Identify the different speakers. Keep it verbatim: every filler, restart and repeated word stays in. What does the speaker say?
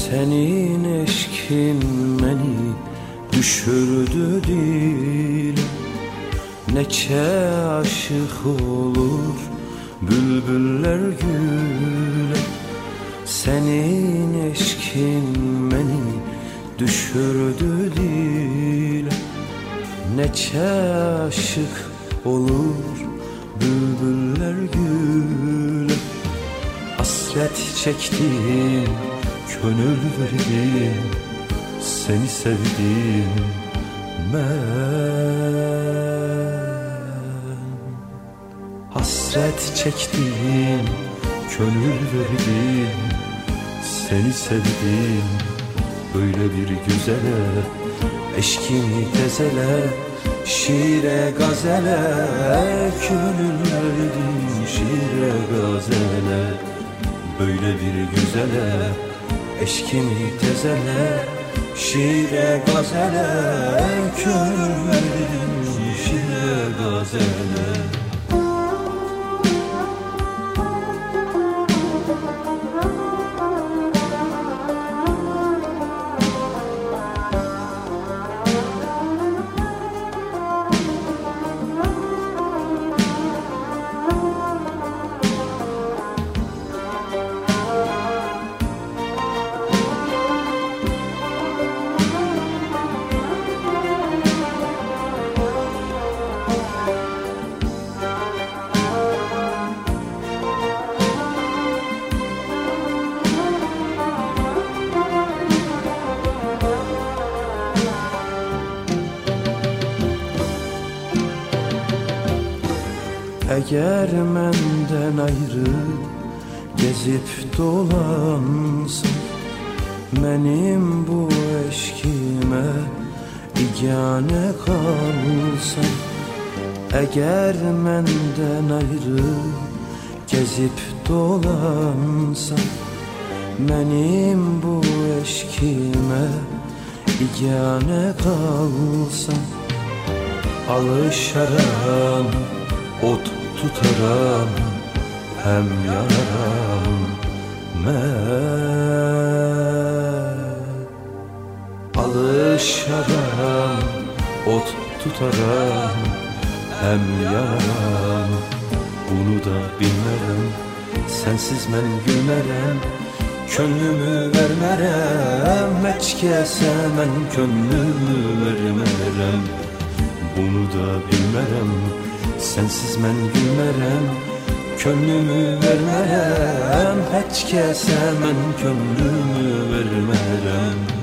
Speaker 1: Senin eşkin beni düşürdü dile. Neçe aşık olur bülbüller güle. Senin eşkin beni düşürdü dile. Neçe aşık olur bülbüller güle. Hasret çektim, gönül verdim, seni sevdim ben. Hasret çektim, gönül verdim, seni sevdim. Böyle bir güzele, eşkini tezele, şiire gazele, gönül verdim şiire gazele. Böyle bir güzele, eşkini tezele, şiire gazele, gönül verdim şiire gazele. Eğer menden ayrı gezip dolansın, benim bu eşkime igane kalsın. Eğer menden ayrı gezip dolansın, benim bu eşkime igane kalsın. Alışaram, ot tutaram, hem yanaram ben. Alışaram, ot tutaram, hem yanaram. Bunu da bilmerem, sensiz ben gülmerem, könlümü vermerem. Hiç kesemem, könlümü vermerem. Bunu da bilmerem, sensiz mən gülmərəm, könlümü vermərəm. Heç kəsə mən könlümü vermərəm.